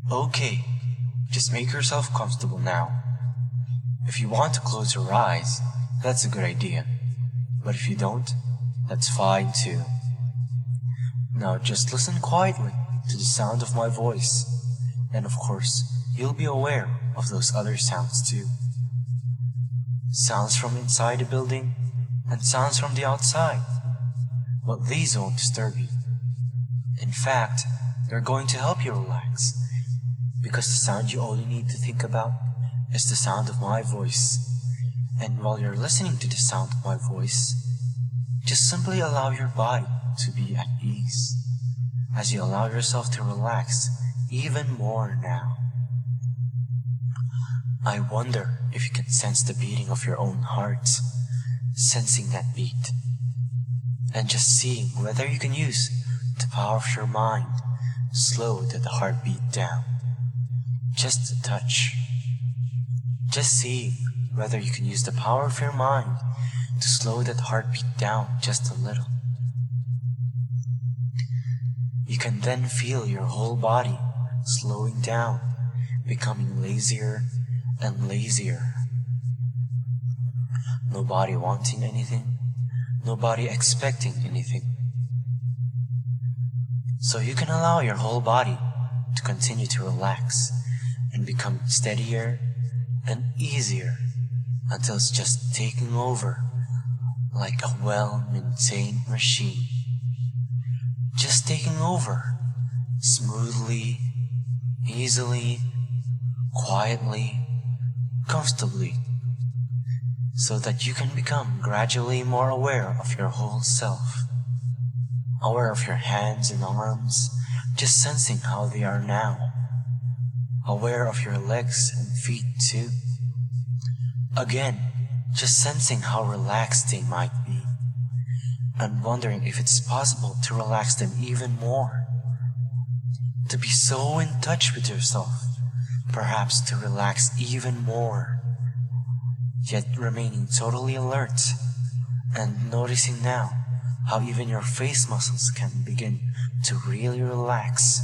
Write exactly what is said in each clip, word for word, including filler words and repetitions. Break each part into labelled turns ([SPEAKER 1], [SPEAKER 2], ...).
[SPEAKER 1] Okay, just make yourself comfortable now. If you want to close your eyes, that's a good idea. But if you don't, that's fine too. Now just listen quietly to the sound of my voice, and of course, you'll be aware of those other sounds too. Sounds from inside the building, and sounds from the outside. But these won't disturb you. In fact, they're going to help you relax, because the sound you only need to think about is the sound of my voice. And while you're listening to the sound of my voice, just simply allow your body to be at ease, as you allow yourself to relax even more now. I wonder if you can sense the beating of your own heart, sensing that beat, and just seeing whether you can use the power of your mind to slow the heartbeat down. Just a touch. Just seeing whether you can use the power of your mind to slow that heartbeat down just a little. You can then feel your whole body slowing down, becoming lazier and lazier. Nobody wanting anything, nobody expecting anything. So you can allow your whole body to continue to relax and become steadier and easier until it's just taking over like a well-maintained machine. Just taking over smoothly, easily, quietly, comfortably, so that you can become gradually more aware of your whole self, aware of your hands and arms, just sensing how they are now, aware of your legs and feet too. Again, just sensing how relaxed they might be, and wondering if it's possible to relax them even more, to be so in touch with yourself, perhaps to relax even more, yet remaining totally alert and noticing now how even your face muscles can begin to really relax.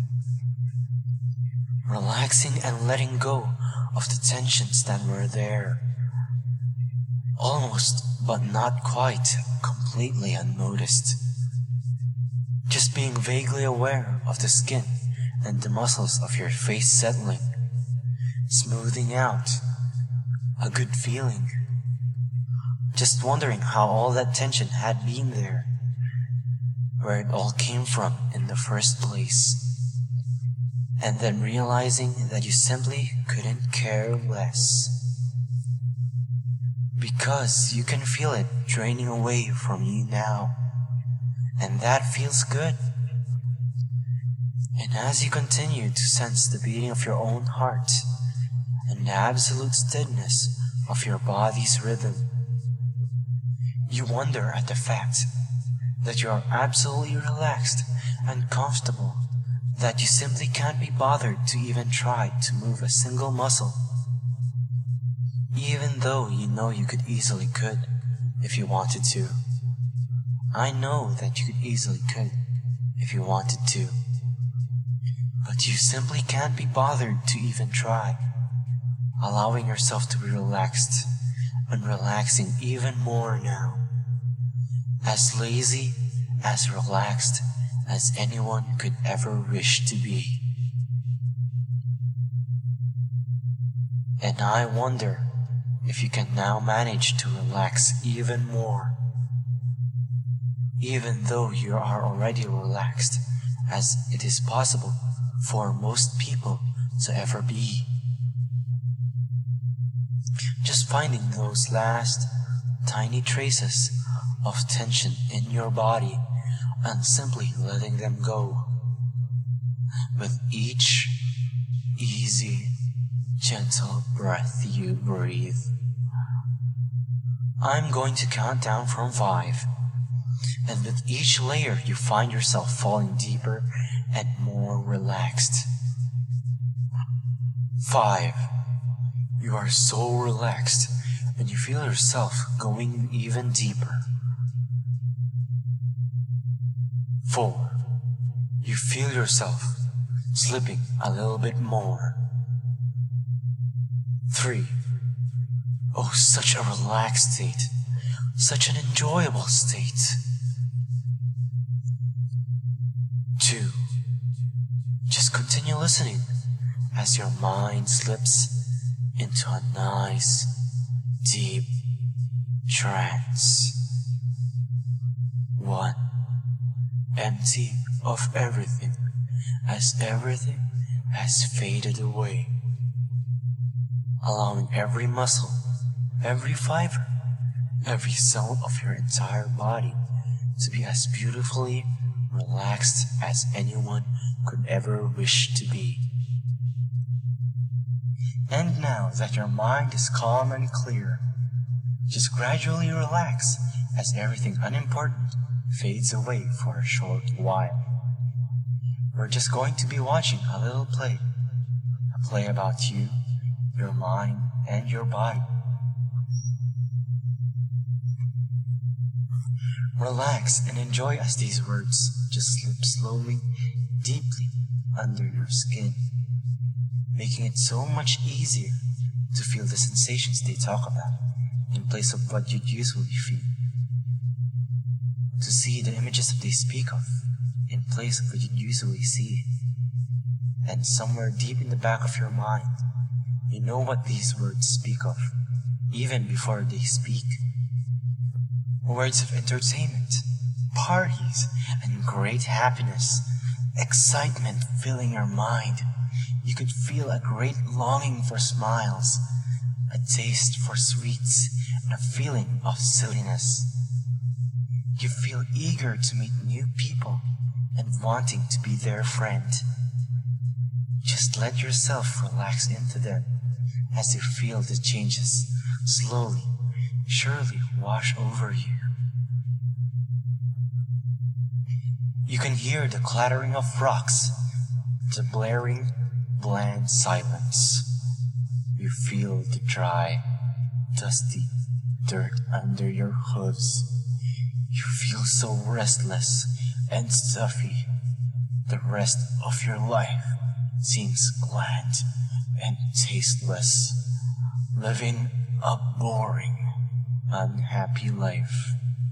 [SPEAKER 1] Relaxing and letting go of the tensions that were there, almost but not quite completely unnoticed. Just being vaguely aware of the skin and the muscles of your face settling, smoothing out, a good feeling. Just wondering how all that tension had been there, where it all came from in the first place. And then realizing that you simply couldn't care less, because you can feel it draining away from you now, and that feels good. And as you continue to sense the beating of your own heart and the absolute steadiness of your body's rhythm, you wonder at the fact that you are absolutely relaxed and comfortable, that you simply can't be bothered to even try to move a single muscle, even though you know you could easily could if you wanted to. I know that you could easily could if you wanted to, but you simply can't be bothered to even try, allowing yourself to be relaxed and relaxing even more now, as lazy, as relaxed as anyone could ever wish to be. And I wonder if you can now manage to relax even more, even though you are already relaxed, as it is possible for most people to ever be. Just finding those last tiny traces of tension in your body and simply letting them go with each easy, gentle breath you breathe. I'm going to count down from five, and with each layer you find yourself falling deeper and more relaxed. Five. You are so relaxed and you feel yourself going even deeper. Four. You feel yourself slipping a little bit more. Three. Oh, such a relaxed state, such an enjoyable state. Two. Just continue listening as your mind slips into a nice, deep trance. One. Empty of everything, as everything has faded away, allowing every muscle, every fiber, every cell of your entire body to be as beautifully relaxed as anyone could ever wish to be. And now that your mind is calm and clear, just gradually relax as everything unimportant fades away for a short while. We're just going to be watching a little play, a play about you, your mind, and your body. Relax and enjoy as these words just slip slowly, deeply under your skin, making it so much easier to feel the sensations they talk about in place of what you'd usually feel. To see the images that they speak of in place of what you'd usually see. And somewhere deep in the back of your mind, you know what these words speak of, even before they speak. Words of entertainment, parties, and great happiness, excitement filling your mind. You could feel a great longing for smiles, a taste for sweets, and a feeling of silliness. You feel eager to meet new people and wanting to be their friend. Just let yourself relax into them as you feel the changes slowly, surely wash over you. You can hear the clattering of rocks, the blaring, bland silence. You feel the dry, dusty dirt under your hooves. You feel so restless and stuffy. The rest of your life seems bland and tasteless, living a boring, unhappy life.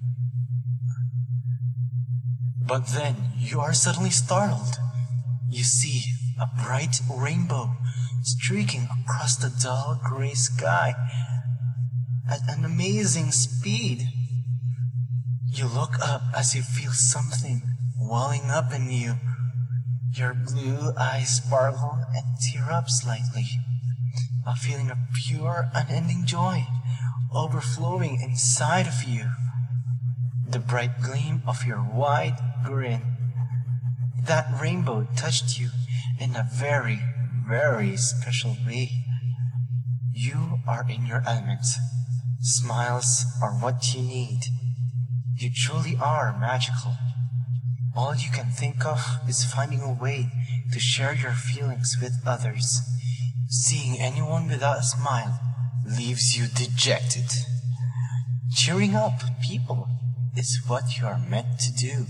[SPEAKER 1] But then you are suddenly startled. You see a bright rainbow streaking across the dull gray sky at an amazing speed. You look up as you feel something welling up in you. Your blue eyes sparkle and tear up slightly, a feeling of pure, unending joy overflowing inside of you. The bright gleam of your wide grin. That rainbow touched you in a very, very special way. You are in your element. Smiles are what you need. You truly are magical. All you can think of is finding a way to share your feelings with others. Seeing anyone without a smile leaves you dejected. Cheering up people is what you are meant to do.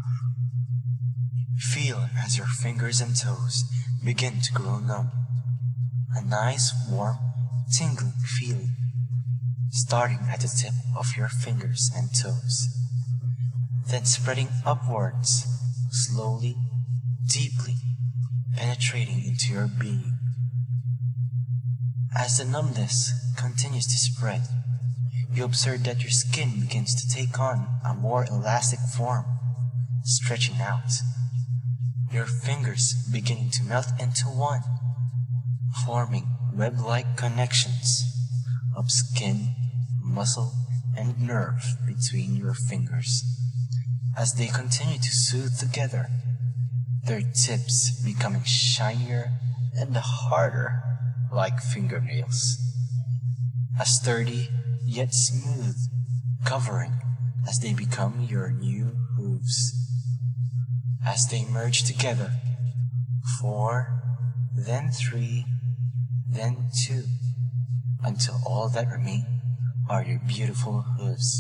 [SPEAKER 1] Feel as your fingers and toes begin to grow numb. A nice, warm, tingling feeling, starting at the tip of your fingers and toes, then spreading upwards, slowly, deeply, penetrating into your being. As the numbness continues to spread, you observe that your skin begins to take on a more elastic form, stretching out. Your fingers beginning to melt into one, forming web-like connections of skin, muscle, and nerve between your fingers. As they continue to soothe together, their tips becoming shinier and harder like fingernails. A sturdy yet smooth covering as they become your new hooves. As they merge together, four, then three, then two, until all that remain are your beautiful hooves.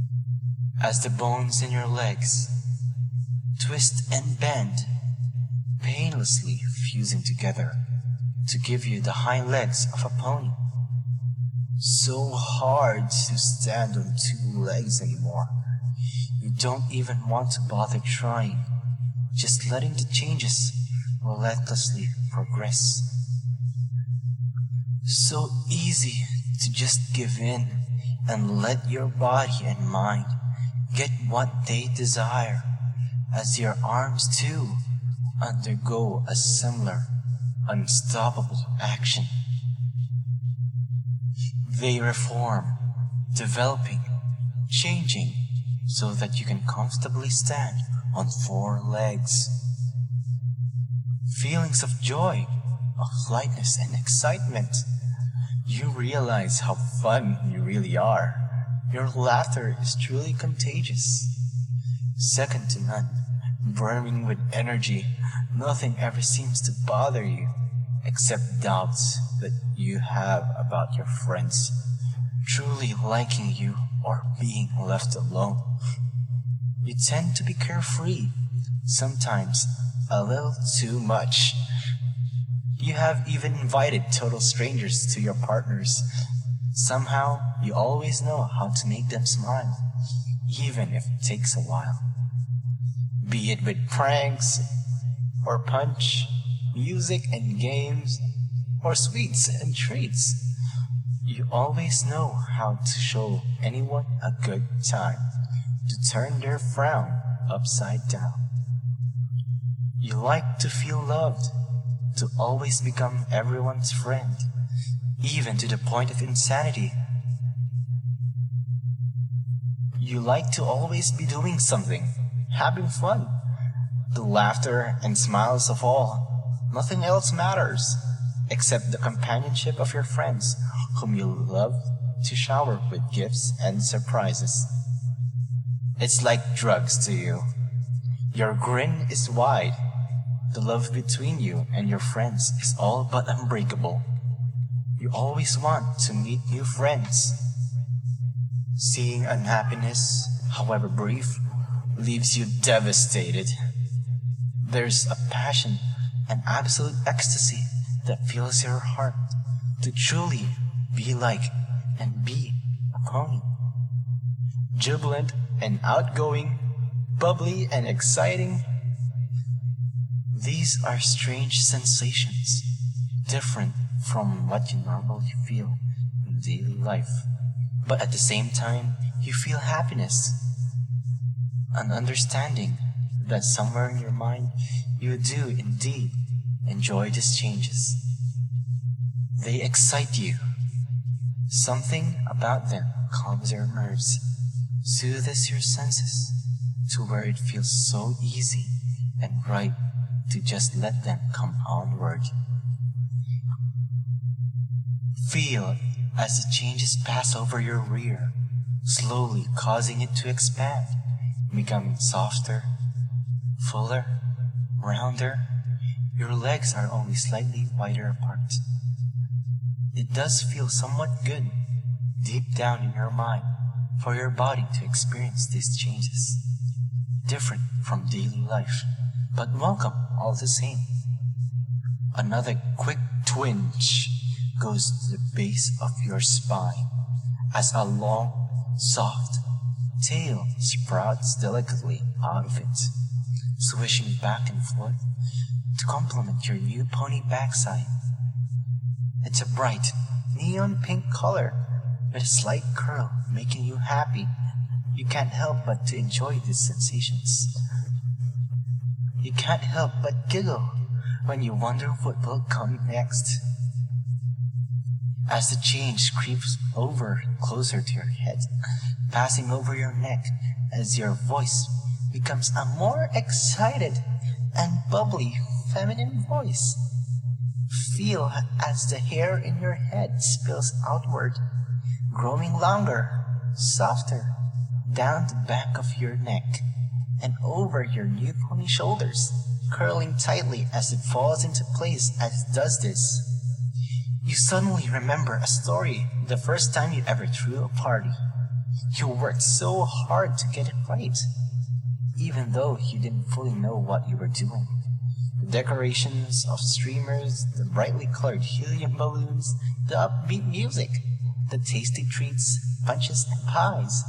[SPEAKER 1] As the bones in your legs twist and bend, painlessly fusing together to give you the hind legs of a pony. So hard to stand on two legs anymore. You don't even want to bother trying, just letting the changes relentlessly progress. So easy to just give in and let your body and mind get what they desire, as your arms too undergo a similar, unstoppable action. They reform, developing, changing, so that you can comfortably stand on four legs. Feelings of joy, of lightness and excitement. You realize how fun you really are. Your laughter is truly contagious. Second to none, burning with energy, nothing ever seems to bother you, except doubts that you have about your friends truly liking you or being left alone. You tend to be carefree, sometimes a little too much. You have even invited total strangers to your partners. Somehow, you always know how to make them smile, even if it takes a while. Be it with pranks, or punch, music and games, or sweets and treats. You always know how to show anyone a good time, to turn their frown upside down. You like to feel loved, to always become everyone's friend, even to the point of insanity. You like to always be doing something, having fun. The laughter and smiles of all. Nothing else matters, except the companionship of your friends, whom you love to shower with gifts and surprises. It's like drugs to you. Your grin is wide. The love between you and your friends is all but unbreakable. You always want to meet new friends. Seeing unhappiness, however brief, leaves you devastated. There's a passion, an absolute ecstasy that fills your heart to truly be like and be a pony. Jubilant and outgoing, bubbly and exciting. These are strange sensations, different from what you normally feel in daily life. But at the same time, you feel happiness, an understanding that somewhere in your mind you do indeed enjoy these changes. They excite you. Something about them calms your nerves, soothes your senses, to where it feels so easy and right to just let them come onward. Feel as the changes pass over your rear, slowly causing it to expand, becoming softer, fuller, rounder. Your legs are only slightly wider apart. It does feel somewhat good, deep down in your mind, for your body to experience these changes. Different from daily life, but welcome all the same. Another quick twinge goes to the base of your spine as a long, soft tail sprouts delicately out of it, swishing back and forth to complement your new pony backside. It's a bright, neon pink color with a slight curl making you happy. You can't help but to enjoy these sensations. You can't help but giggle when you wonder what will come next. As the change creeps over closer to your head, passing over your neck as your voice becomes a more excited and bubbly feminine voice. Feel as the hair in your head spills outward, growing longer, softer, down the back of your neck and over your new pony shoulders, curling tightly as it falls into place as it does this. You suddenly remember a story the first time you ever threw a party. You worked so hard to get it right, even though you didn't fully know what you were doing. decorations of streamers, the brightly colored helium balloons, the upbeat music, the tasty treats, punches, and pies.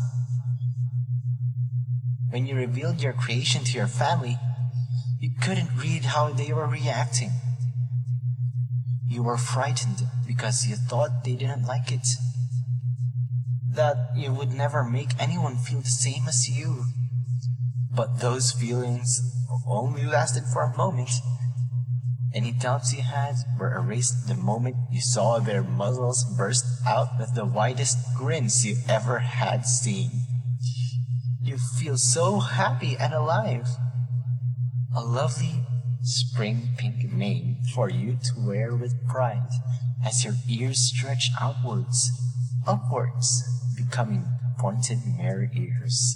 [SPEAKER 1] When you revealed your creation to your family, you couldn't read how they were reacting. You were frightened because you thought they didn't like it, that you would never make anyone feel the same as you. But those feelings only lasted for a moment. Any doubts you had were erased the moment you saw their muzzles burst out with the widest grins you ever had seen. You feel so happy and alive. A lovely spring pink mane for you to wear with pride as your ears stretch outwards, upwards, becoming pointed mare ears.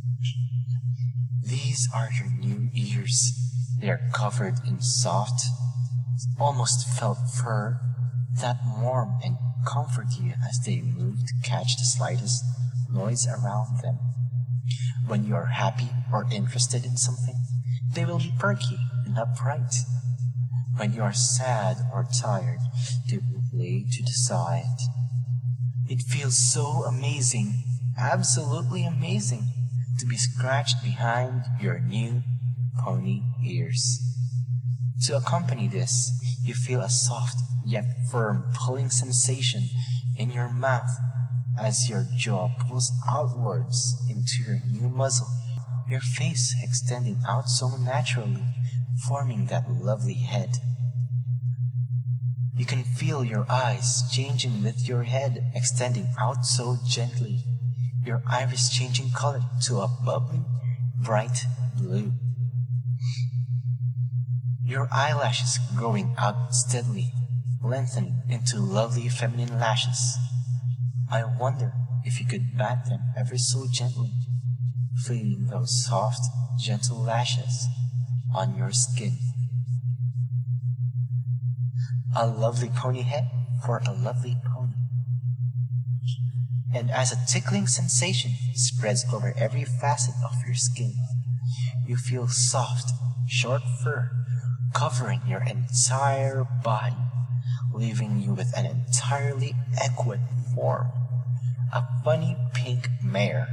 [SPEAKER 1] These are your new ears. They are covered in soft, almost felt fur that warm and comfort you as they move to catch the slightest noise around them. When you are happy or interested in something, they will be perky and upright. When you are sad or tired, they will lay to the side. It feels so amazing, absolutely amazing, to be scratched behind your new pony ears. To accompany this, you feel a soft yet firm pulling sensation in your mouth as your jaw pulls outwards into your new muzzle, your face extending out so naturally, forming that lovely head. You can feel your eyes changing with your head extending out so gently, your iris changing color to a bubbly, bright blue. Your eyelashes growing out steadily, lengthening into lovely feminine lashes. I wonder if you could bat them ever so gently, feeling those soft, gentle lashes on your skin. A lovely pony head for a lovely pony. And as a tickling sensation spreads over every facet of your skin, you feel soft, short fur covering your entire body, leaving you with an entirely equine form, a funny pink mare.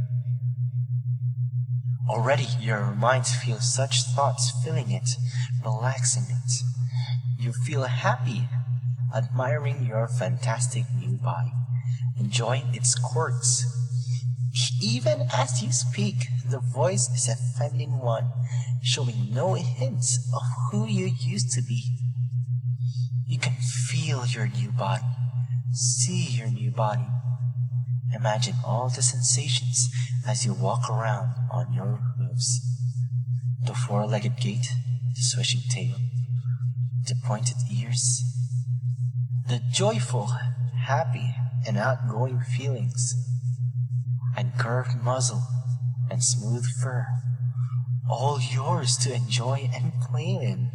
[SPEAKER 1] Already your mind feels such thoughts filling it, relaxing it. You feel happy, admiring your fantastic new body, enjoying its quirks. Even as you speak, the voice is a feminine one, showing no hints of who you used to be. You can feel your new body, see your new body. Imagine all the sensations as you walk around on your hooves. The four-legged gait, the swishing tail, the pointed ears, the joyful, happy, and outgoing feelings, and curved muzzle and smooth fur, all yours to enjoy and play in.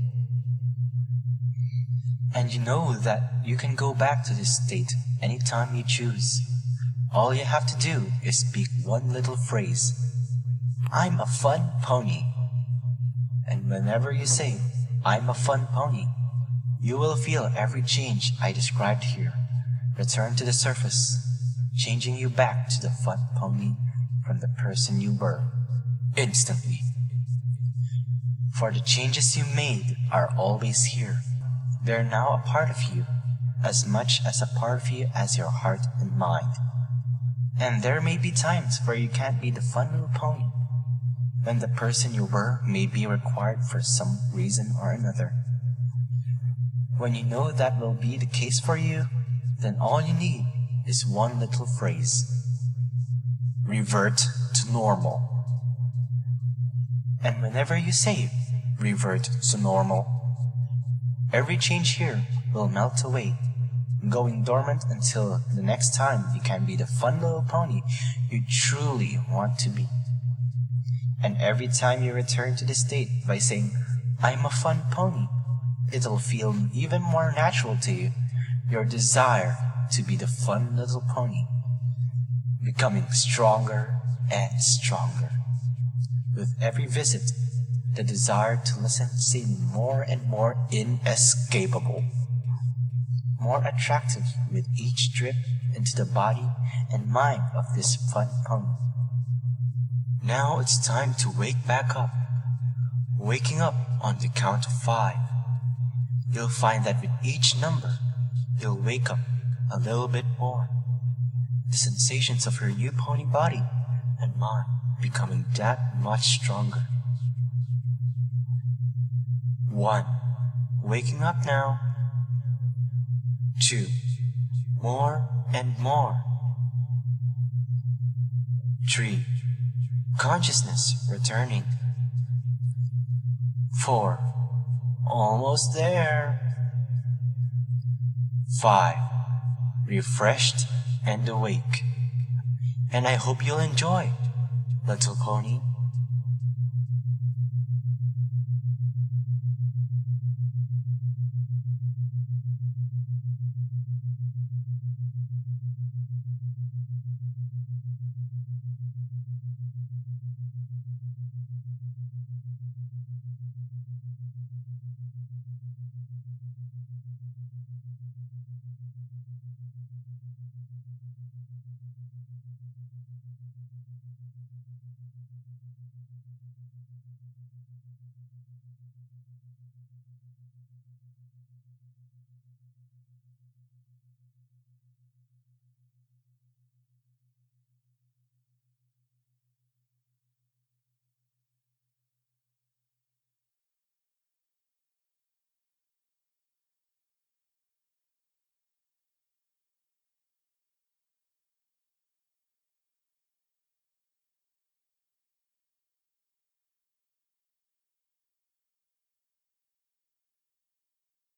[SPEAKER 1] And you know that you can go back to this state anytime you choose. All you have to do is speak one little phrase, "I'm a fun pony." And whenever you say, "I'm a fun pony," you will feel every change I described here return to the surface, changing you back to the fun pony from the person you were, instantly. For the changes you made are always here. They're now a part of you, as much as a part of you as your heart and mind. And there may be times where you can't be the fun little pony, when the person you were may be required for some reason or another. When you know that will be the case for you, then all you need is one little phrase. Revert to normal. And whenever you say, "Revert to normal," every change here will melt away, going dormant until the next time you can be the fun little pony you truly want to be. And every time you return to this state by saying, "I'm a fun pony," it'll feel even more natural to you, your desire to be the fun little pony, becoming stronger and stronger. With every visit, the desire to listen seemed more and more inescapable, more attractive with each trip into the body and mind of this fun pony. Now it's time to wake back up. Waking up on the count of five. You'll find that with each number, you'll wake up a little bit more. The sensations of your new pony body and mind becoming that much stronger. One. Waking up now. Two. More and more. Three. Consciousness returning. Four. Almost there. Five. Refreshed and awake. And I hope you'll enjoy, little pony.